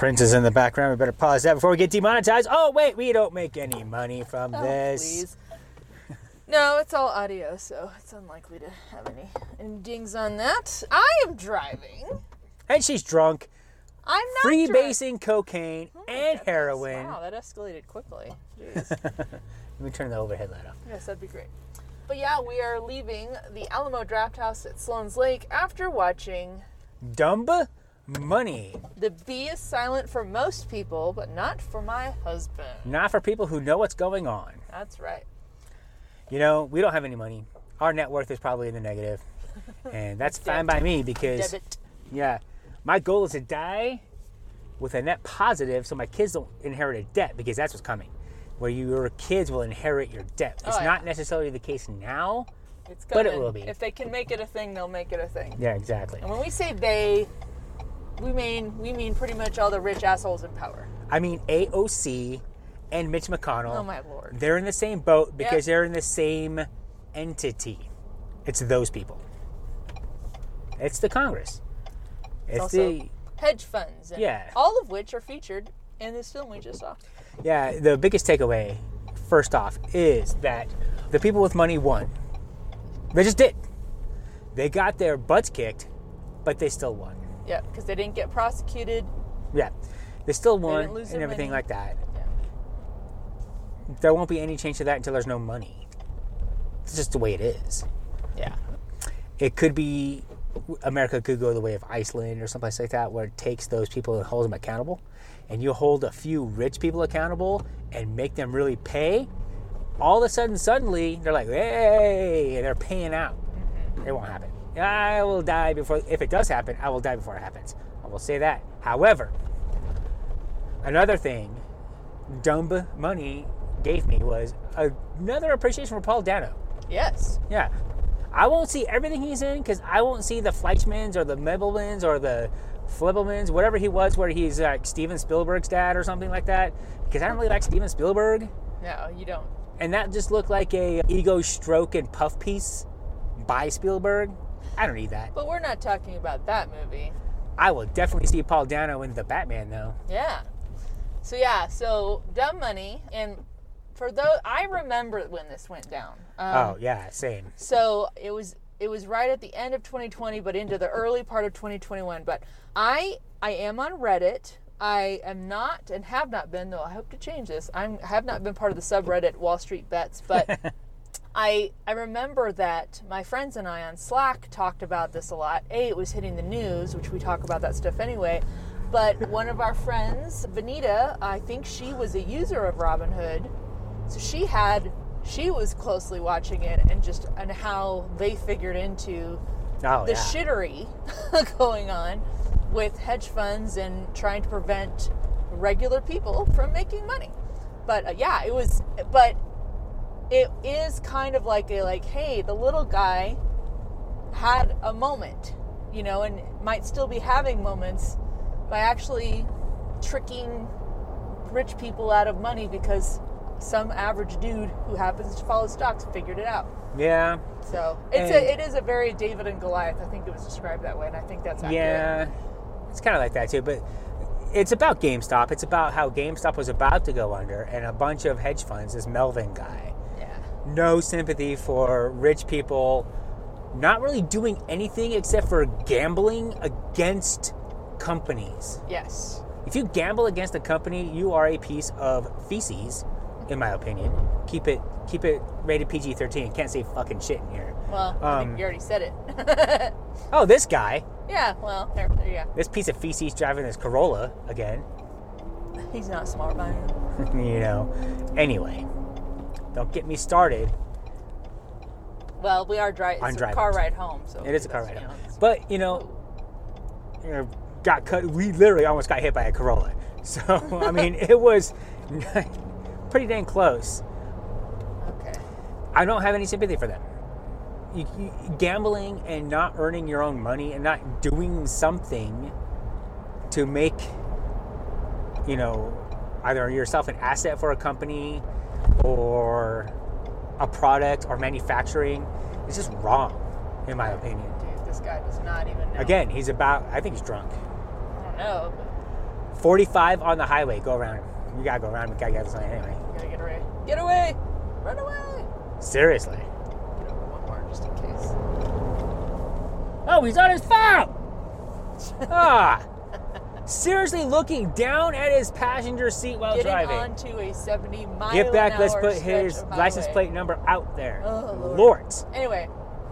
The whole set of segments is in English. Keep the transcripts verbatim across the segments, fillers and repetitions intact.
Prince is in the background. We better pause that before we get demonetized. Oh, wait, we don't make any money from oh, this. Please. No, it's all audio, so it's unlikely to have any, any dings on that. I am driving. And she's drunk. I'm not Freebasing cocaine oh and goodness. heroin. Wow, that escalated quickly. Jeez. Let me turn the overhead light off. Yes, that'd be great. But yeah, we are leaving the Alamo Draft House at Sloan's Lake after watching Dumb Money. The B is silent for most people, but not for my husband. Not for people who know what's going on. That's right. You know, we don't have any money. Our net worth is probably in the negative. And that's fine by me because, Debit. yeah, my goal is to die with a net positive so my kids don't inherit a debt, because that's what's coming. Where your kids will inherit your debt. It's oh, yeah. not necessarily the case now, it's but it will be. If they can make it a thing, they'll make it a thing. Yeah, exactly. And when we say they, we mean we mean pretty much all the rich assholes in power. I mean A O C and Mitch McConnell. Oh my lord. They're in the same boat because yep. they're in the same entity. It's those people. It's the Congress. It's, it's also the hedge funds. And yeah. All of which are featured in this film we just saw. Yeah, the biggest takeaway, first off, is that the people with money won. They just did. They got their butts kicked, but they still won. Yeah, because they didn't get prosecuted. Yeah, they still They won didn't lose and their everything money. like that. Yeah. There won't be any change to that until there's no money. It's just the way it is. Yeah. It could be, America could go the way of Iceland or someplace like that, where it takes those people and holds them accountable. And you hold a few rich people accountable and make them really pay. All of a sudden, suddenly, they're like, hey, and they're paying out. Mm-hmm. It won't happen. I will die before, if it does happen, I will die before it happens. I will say that. However, another thing Dumb Money gave me was another appreciation for Paul Dano. Yes. Yeah. I won't see everything he's in because I won't see the Fleischmans or the Mebelmans or the Flibbelmans, whatever he was, where he's like Steven Spielberg's dad or something like that, because I don't really like Steven Spielberg. No, you don't. And that just looked like a ego stroke and puff piece by Spielberg. I don't need that. But we're not talking about that movie. I will definitely see Paul Dano in The Batman, though. Yeah. So yeah, so Dumb Money, and for those, I remember when this went down. Um, oh yeah, same. So it was it was right at the end of twenty twenty, but into the early part of twenty twenty-one. But I I am on Reddit. I am not and have not been, though I hope to change this. I'm, I have not been part of the subreddit Wall Street Bets, but I I remember that my friends and I on Slack talked about this a lot. A, it was hitting the news, which we talk about that stuff anyway. But one of our friends, Vanita, I think she was a user of Robinhood, so she had she was closely watching it and just and how they figured into Oh, the yeah. shittery going on with hedge funds and trying to prevent regular people from making money. But uh, yeah, it was, but it is kind of like a, like, hey, the little guy had a moment, you know, and might still be having moments by actually tricking rich people out of money because some average dude who happens to follow stocks figured it out. Yeah. So it's And- a, it is a very David and Goliath. I think it was described that way, and I think that's accurate. Yeah. It's kind of like that, too. But it's about GameStop. It's about how GameStop was about to go under, and a bunch of hedge funds, this Melvin guy. Yeah. No sympathy for rich people not really doing anything except for gambling against companies. Yes. If you gamble against a company, you are a piece of feces, in my opinion. Keep it keep it rated P G thirteen. Can't say fucking shit in here. Well, I Um, think you already said it. Oh, this guy. Yeah, well, there, there you go. This piece of feces driving this Corolla again. He's not smart by him. You know. Anyway, don't get me started. Well, we are driving. I'm It's a driving. car ride home. So It is a car that's, ride you home. know, it's- But, you know, you know, got cut. We literally almost got hit by a Corolla. So, I mean, it was pretty dang close. Okay. I don't have any sympathy for them. You, you, gambling and not earning your own money and not doing something to make, you know, either yourself an asset for a company or a product or manufacturing is just wrong, in my opinion. Dude, this guy does not even know. Again, he's about, I think he's drunk. I don't know. But forty-five on the highway. Go around him. You gotta go around him. We gotta get this line anyway. You gotta get away. Get away! Run away! Seriously. Get over one more just in case. Oh, he's on his phone! ah! Seriously looking down at his passenger seat while Getting driving. onto a seventy mile Get back, an let's hour put stretch his of license highway. plate number out there. Oh, Lord. Lord. Anyway,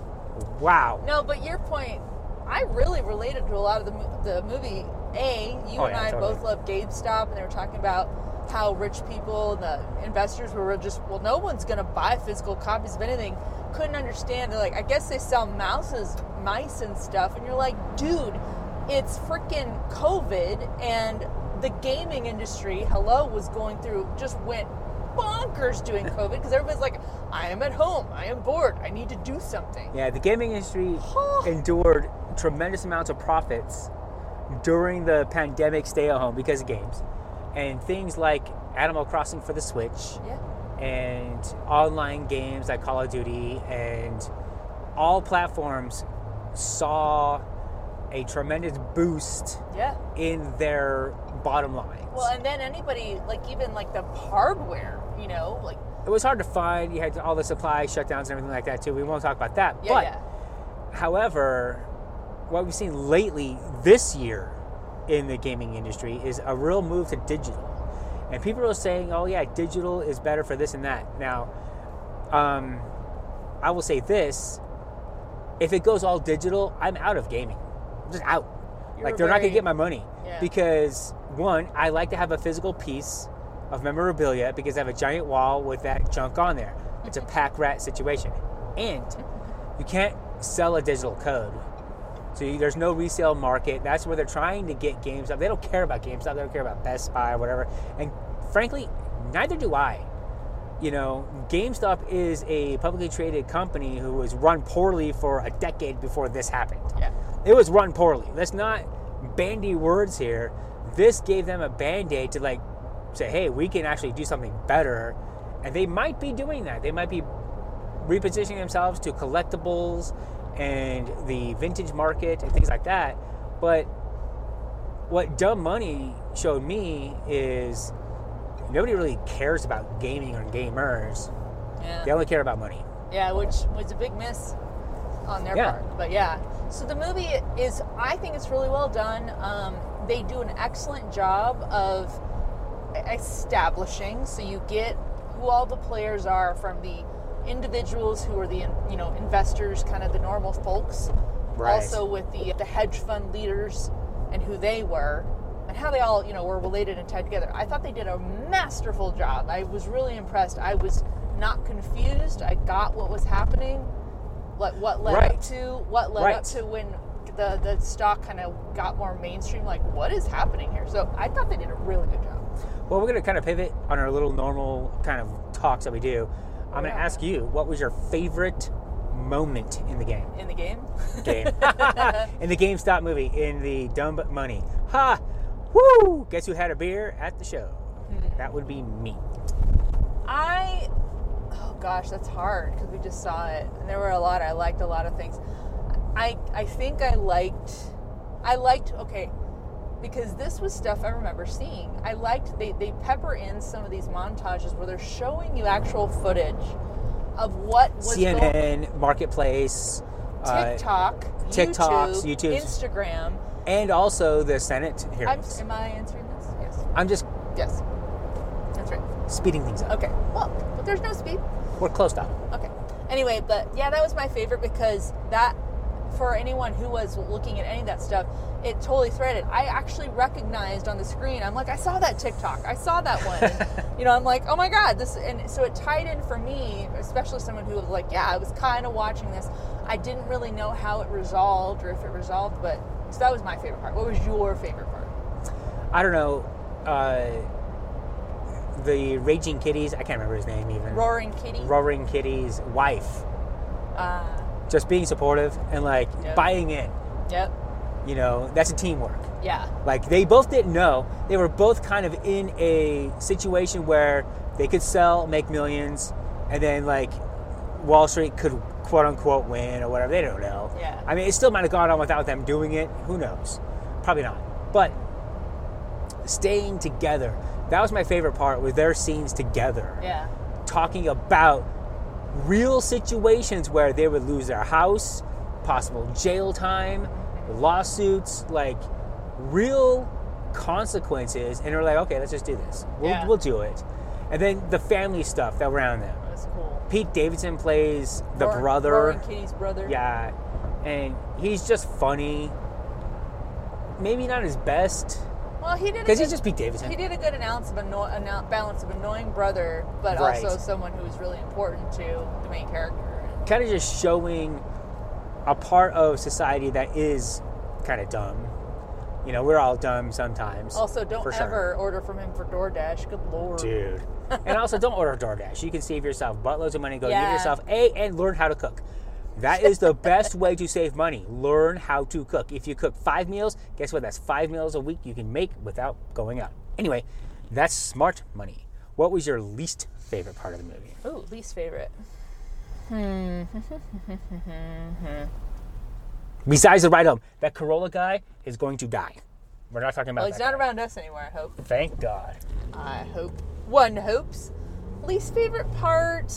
Wow. no, but your point, I really related to a lot of the, mo- the movie. A, you Oh, and yeah, I totally. both love GameStop, and they were talking about how rich people and the investors were just, well, no one's going to buy physical copies of anything. Couldn't understand. They're like, I guess they sell mouses, mice and stuff. And you're like, dude, it's freaking COVID, and the gaming industry, hello, was going through, just went bonkers doing COVID, because everybody's like, I am at home, I am bored, I need to do something. Yeah, the gaming industry endured tremendous amounts of profits during the pandemic stay at home because of games. And things like Animal Crossing for the Switch, Yeah. and online games like Call of Duty, and all platforms saw a tremendous boost Yeah. in their bottom lines. Well, and then anybody, like even like the hardware, you know, like, It was hard to find. You had all the supply shutdowns and everything like that too. We won't talk about that. yeah, but, yeah. however, what we've seen lately this year in the gaming industry is a real move to digital. And people are saying, oh yeah, digital is better for this and that. Now, um, I will say this. If it goes all digital, I'm out of gaming. I'm just out. You're like, they're not going very- to get my money. Yeah. Because, one, I like to have a physical piece of memorabilia because I have a giant wall with that junk on there. It's a pack rat situation. And you can't sell a digital code. So you, there's no resale market. That's where they're trying to get GameStop. They don't care about GameStop. They don't care about Best Buy or whatever. And frankly, neither do I. You know, GameStop is a publicly traded company who was run poorly for a decade before this happened. Yeah. It was run poorly. Let's not bandy words here. This gave them a band-aid to like say, hey, we can actually do something better. And they might be doing that. They might be repositioning themselves to collectibles and the vintage market and things like that. But what Dumb Money showed me is nobody really cares about gaming or gamers. Yeah. They only care about money. Yeah, which was a big miss on their Yeah. part. But yeah, so the movie is, I think it's really well done. Um, they do an excellent job of establishing, so you get who all the players are, from the individuals who are the, you know, investors, kind of the normal folks, Right. also with the the hedge fund leaders and who they were, and how they all, you know, were related and tied together. I thought they did a masterful job. I was really impressed. I was not confused. I got what was happening, what what led Right. up to what led Right. up to when the the stock kind of got more mainstream. Like, what is happening here? So I thought they did a really good job. Well, we're going to kind of pivot on our little normal kind of talks that we do. I'm going to Yeah. ask you, what was your favorite moment in the game? In the game, Game. In the GameStop movie, in the Dumb Money. Ha! Woo! Guess who had a beer at the show? Hmm. That would be me. I, oh gosh, that's hard because we just saw it, and there were a lot. I liked a lot of things. I I think I liked, I liked okay, because this was stuff I remember seeing. I liked they they pepper in some of these montages where they're showing you actual footage of what was C N going N, Marketplace, uh, TikTok, TikToks, YouTube, YouTubes. Instagram. and also the Senate I'm, hearings. am I answering this? Yes. I'm just Yes. That's right. speeding things up. Okay. Well, but there's no speed. We're close to. Okay. Anyway, but yeah, that was my favorite because that, for anyone who was looking at any of that stuff, it totally threaded. I actually recognized on the screen, I'm like, I saw that TikTok. I saw that one. you know, I'm like, oh my God, this, and so it tied in for me, especially someone who was like, yeah, I was kind of watching this. I didn't really know how it resolved or if it resolved, but so that was my favorite part. What was your favorite part? I don't know. Uh, the Raging Kitties, I can't remember his name even. Roaring Kitty? Roaring Kitty's wife. Uh, Just being supportive and like Yep. buying in. yep. You know, that's a teamwork. Yeah. Like they both didn't know. They were both kind of in a situation where they could sell, make millions, and then like Wall Street could quote unquote win or whatever. They don't know. Yeah. I mean, it still might have gone on without them doing it. Who knows? Probably not. But staying together. That was my favorite part, was their scenes together. Yeah. Talking about real situations where they would lose their house, possible jail time, lawsuits, like real consequences. And they're like, okay, let's just do this. We'll, Yeah. we'll do it. And then the family stuff that around them. That's cool. Pete Davidson plays the Roaring- brother. Roaring Kitty's brother. Yeah. And he's just funny. Maybe not his best, Well, he did. a because good- he's just Pete Davidson. He did a good announce of anno- anno- balance of annoying brother, but Right. also someone who was really important to the main character. Kind of just showing a part of society that is kind of dumb. You know, we're all dumb sometimes. Also, don't for sure. ever order from him for DoorDash. Good lord. Dude. And also, don't order DoorDash. You can save yourself buttloads of money. Go Yeah. get yourself a and learn how to cook. That is the best way to save money. Learn how to cook. If you cook five meals, guess what? That's five meals a week you can make without going out. Anyway, that's smart money. What was your least favorite part of the movie? Ooh, least favorite. Besides the ride home, that Corolla guy is going to die. We're not talking about Well, he's that not guy. around us anymore, I hope. Thank God. I hope. One hopes. Least favorite part.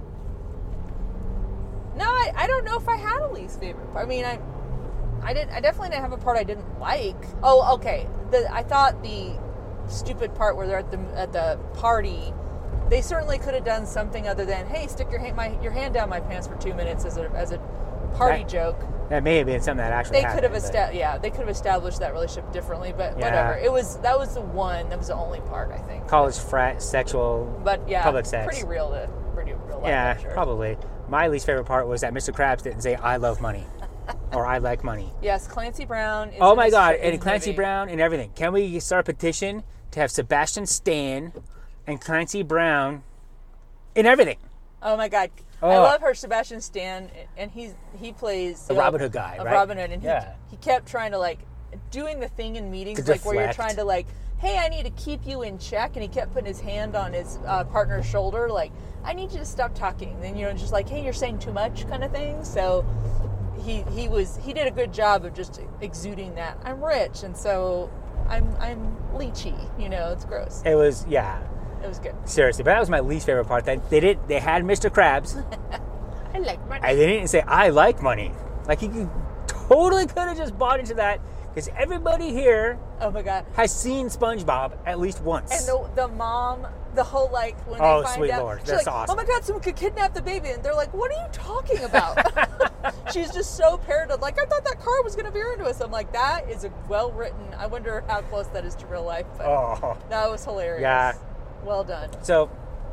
No, I, I don't know if I had a least favorite part. I mean, I I didn't. I definitely didn't have a part I didn't like. Oh, okay. The I thought the stupid part where they're at the at the party. They certainly could have done something other than, hey, stick your hand my your hand down my pants for two minutes as a as a party That- joke. That may have been something that actually They happened. could have but- established, yeah, they could have established that relationship differently, but Yeah. whatever. It was that was the one. That was the only part, I think. College frat, sexual, But yeah, public sex. pretty real to pretty real life. Yeah, I'm sure. probably. My least favorite part was that Mister Krabs didn't say, I love money. Or I like money. Yes, Clancy Brown. Is Oh in my this- God, in and the Clancy movie. Brown and everything. Can we start a petition to have Sebastian Stan and Clancy Brown in everything? Oh my God, Oh. I love her Sebastian Stan, and he's he plays The uh, Robin Hood guy, of right? Robin Hood, and he Yeah. he kept trying to like doing the thing in meetings, To like where you're deflect. trying to like, hey, I need to keep you in check, and he kept putting his hand on his uh, partner's shoulder, like, I need you to stop talking. Then you know, just like, hey, you're saying too much, kind of thing. So he he was he did a good job of just exuding that I'm rich, and so I'm I'm leechy. You know, it's gross. It was, yeah, It was good. seriously. But that was my least favorite part. That they did, they had Mister Krabs, I like money. and they didn't say, I like money. Like, he could, totally could have just bought into that, because everybody here Oh my God. has seen SpongeBob at least once. And the, the mom, the whole like when Oh, they find sweet out, Lord, she's that's like, awesome. oh my God, someone could kidnap the baby, and they're like, what are you talking about? She's just so paranoid. Like, I thought that car was gonna veer into us. I'm like, that is a well written. I wonder how close that is to real life. But Oh. that was hilarious. Yeah. Well done. So,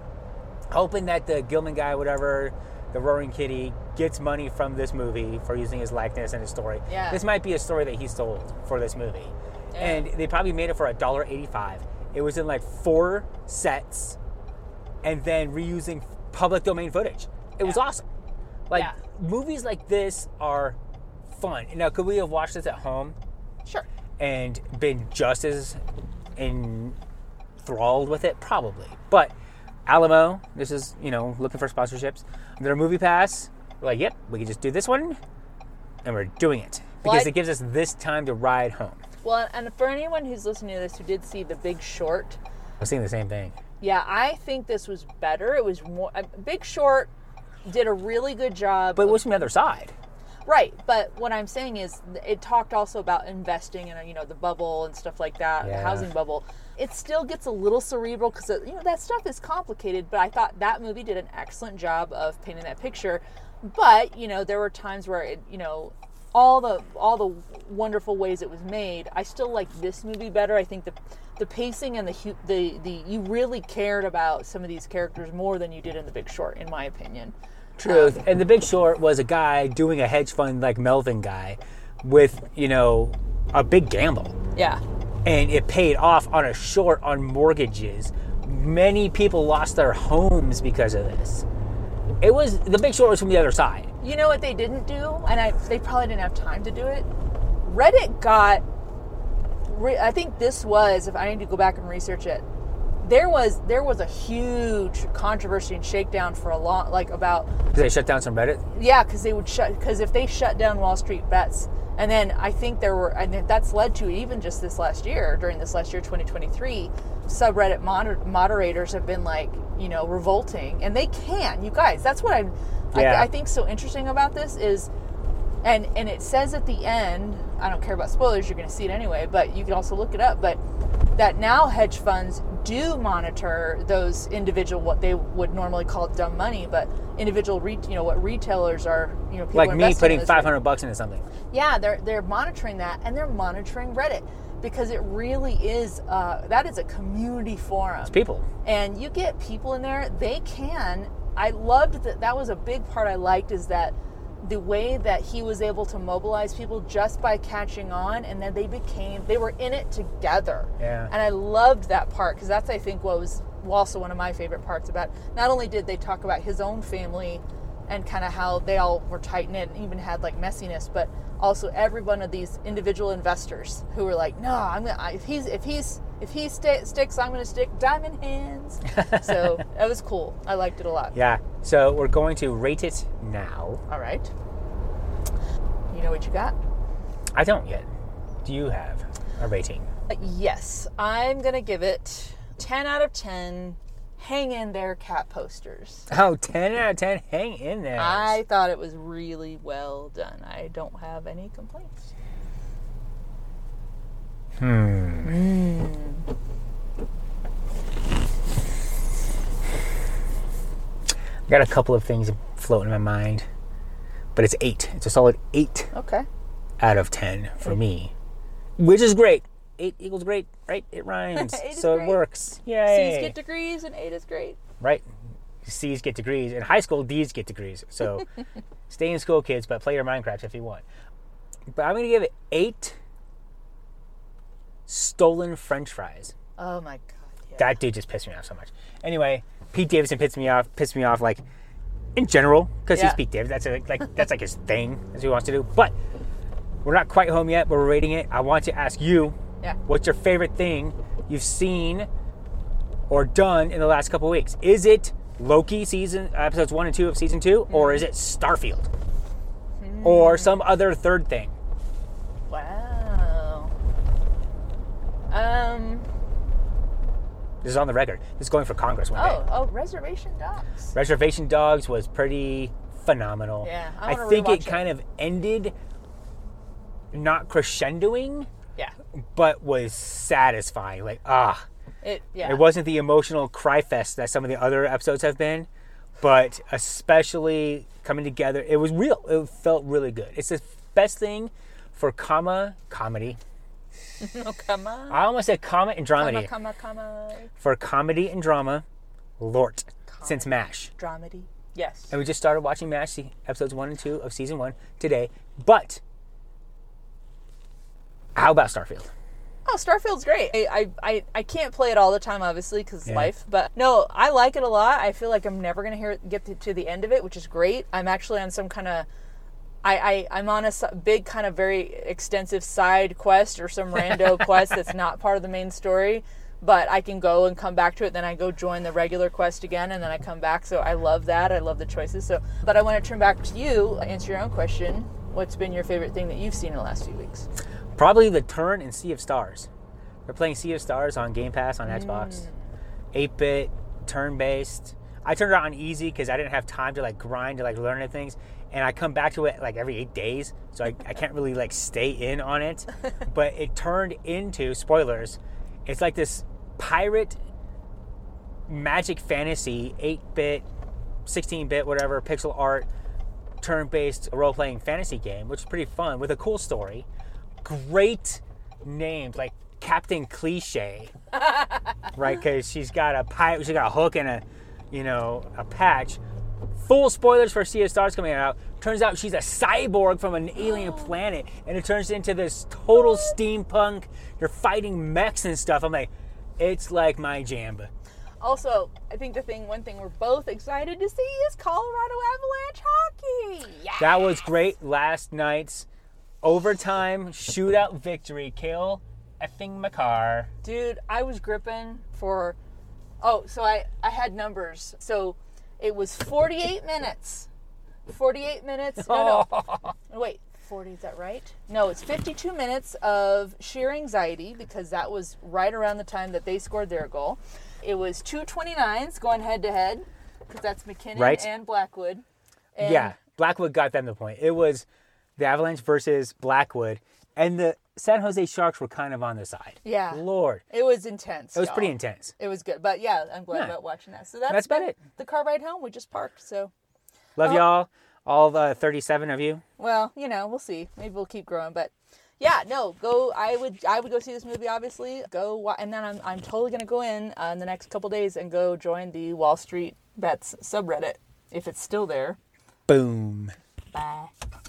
hoping that the Gilman guy, whatever, the Roaring Kitty, gets money from this movie for using his likeness and his story. Yeah. This might be a story that he sold for this movie. Yeah. And they probably made it for one dollar eighty-five. It was in like four sets and then reusing public domain footage. It was Yeah. awesome. Like, Yeah. movies like this are fun. Now, could we have watched this at home Sure. and been just as enthralled with it? Probably. But Alamo, this is, you know, looking for sponsorships. Their Movie Pass, we're like, yep, we can just do this one, and we're doing it. Because Well, I- it gives us this time to ride home. Well, and for anyone who's listening to this who did see The Big Short, I was thinking the same thing. yeah, I think this was better. It was more. Uh, Big Short did a really good job. But it of- was from the other side. Right, but what I'm saying is it talked also about investing in, you know, the bubble and stuff like that, Yeah. the housing bubble. It still gets a little cerebral because, you know, that stuff is complicated, but I thought that movie did an excellent job of painting that picture. But, you know, there were times where, it, you know, all the all the wonderful ways it was made, I still like this movie better. I think the the pacing and the hu- the the you really cared about some of these characters more than you did in The Big Short, in my opinion. Truth. And The Big Short was a guy doing a hedge fund like Melvin guy with, you know, a big gamble. Yeah. And it paid off on a short on mortgages. Many people lost their homes because of this. It was, The Big Short was from the other side. You know what they didn't do, and I, they probably didn't have time to do it. Reddit got, re, I think this was, if I need to go back and research it, there was there was a huge controversy and shakedown for a long, like about Did they shut down some Reddit? yeah, because they would shut because if they shut down Wall Street Bets, And then I think there were, and that's led to even just this last year, during this last year, twenty twenty-three, subreddit moder- moderators have been like, you know, revolting. And they can, you guys, that's what I, Yeah. I, I think so interesting about this is, and, and it says at the end, I don't care about spoilers, you're going to see it anyway, but you can also look it up, but that now hedge funds do monitor those individual, what they would normally call dumb money, but individual, re- you know, what retailers are, you know, people Like are me investing putting in those five hundred bucks into something. Yeah, they're they're monitoring that, and they're monitoring Reddit because it really is uh, that is a community forum. It's people. And you get people in there. They can. I loved that. That was a big part I liked, is that the way that he was able to mobilize people just by catching on, and then they became they were in it together. Yeah. And I loved that part, because that's, I think, what was also one of my favorite parts about. Not only did they talk about his own family and kind of how they all were tight knit and even had like messiness, but also every one of these individual investors who were like, no, I'm gonna I, if he's if he's if he sta sticks, I'm gonna stick, diamond hands. So that was cool. I liked it a lot. Yeah. So we're going to rate it now. All right. You know what you got? I don't yet. Do you have a rating? Uh, yes, I'm gonna give it ten out of ten. Hang in there, cat posters. Oh, ten out of ten. Hang in there. I thought it was really well done. I don't have any complaints. Hmm. Mm. I got a couple of things floating in my mind, but it's eight. It's a solid eight Okay. out of ten for me, which is great. Eight equals great, right? It rhymes, Eight is so great. it works. Yay! C's get degrees and eight is great. Right. C's get degrees. In high school, D's get degrees. So stay in school, kids, but play your Minecraft if you want. But I'm going to give it eight stolen French fries. Oh my god. Yeah. That dude just pissed me off so much. Anyway, Pete Davidson pissed me off, pissed me off like in general, because Yeah. he's Pete Davidson. That's a, like that's like his thing. That's what he wants to do. But we're not quite home yet, but we're rating it. I want to ask you, Yeah. what's your favorite thing you've seen or done in the last couple of weeks? Is it Loki season episodes one and two of season two, mm. or is it Starfield, mm. or some other third thing? Wow. Um. This is on the record. This is going for Congress one Oh, day. oh, Reservation Dogs. Reservation Dogs was pretty phenomenal. Yeah, I I wanna think it rewatch it. kind of ended not crescendoing, Yeah. but was satisfying. Like, ah. It. Yeah. It wasn't the emotional cry fest that some of the other episodes have been, but especially coming together, it was real. It felt really good. It's the best thing for comma comedy. Oh, come on. I almost said comma and dramedy. Comma, comma, comma. For comedy and drama, Lort, Comedy. since MASH. Dramedy. Yes. And we just started watching MASH, see episodes one and two of season one today. But how about Starfield? Oh, Starfield's great. I, I, I, I can't play it all the time, obviously, because it's Yeah. life. But no, I like it a lot. I feel like I'm never going to hear it, get to, to the end of it, which is great. I'm actually on some kind of... I, I, I'm on a s- big kind of very extensive side quest or some rando quest that's not part of the main story. But I can go and come back to it. Then I go join the regular quest again, and then I come back. So I love that. I love the choices. So, But I want to turn back to you, answer your own question. What's been your favorite thing that you've seen in the last few weeks? Probably The Turn and Sea of Stars. They're playing Sea of Stars on Game Pass on Xbox. eight-bit, turn-based. I turned it on easy because I didn't have time to like grind to like learn the things. And I come back to it like every eight days. So I, I can't really like stay in on it. But it turned into, spoilers, it's like this pirate magic fantasy, eight-bit, sixteen-bit, whatever, pixel art, turn-based role-playing fantasy game, which is pretty fun with a cool story. Great names like Captain Cliche, right? Because she's got a pipe, she's got a hook and a, you know, a patch. Full spoilers for Sea of Stars coming out. Turns out she's a cyborg from an alien planet, and it turns into this total steampunk. You're fighting mechs and stuff. I'm like, it's like my jam. Also, I think the thing, one thing we're both excited to see is Colorado Avalanche hockey. Yeah. That was great. Last night's overtime shootout victory. Kale effing McCarr. Dude, I was gripping for, oh, so I, I had numbers. So it was forty-eight minutes. forty-eight minutes. No, no. Wait. forty, is that right? No, it's fifty-two minutes of sheer anxiety because that was right around the time that they scored their goal. It was two twenty-nines going head to head because that's McKinnon Right. and Blackwood. And Yeah, Blackwood got them the point. It was the Avalanche versus Blackwood, and the San Jose Sharks were kind of on the side. Yeah. Lord. It was intense. It was y'all. pretty intense. It was good. But yeah, I'm glad Yeah. about watching that. So that's, That's about been it. The car ride home, we just parked. So, Love Oh. y'all, all the thirty-seven of you. well, you know, we'll see. Maybe we'll keep growing. But yeah, no, go. I would I would go see this movie, obviously. Go, wa- and then I'm, I'm totally going to go in uh, in the next couple days and go join the Wall Street Bets subreddit if it's still there. Boom. Bye.